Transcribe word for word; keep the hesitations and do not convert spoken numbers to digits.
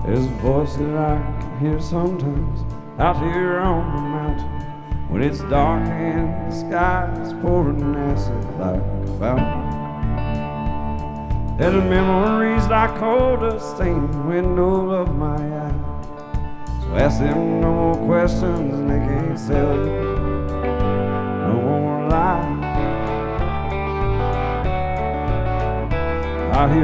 There's a voice that I can hear sometimes out here on the mountain when it's dark and the sky's pouring acid like a fountain. And the memories like coal dust stain the window of my eye. So ask them no more questions and they can't sell you no more lies. I hear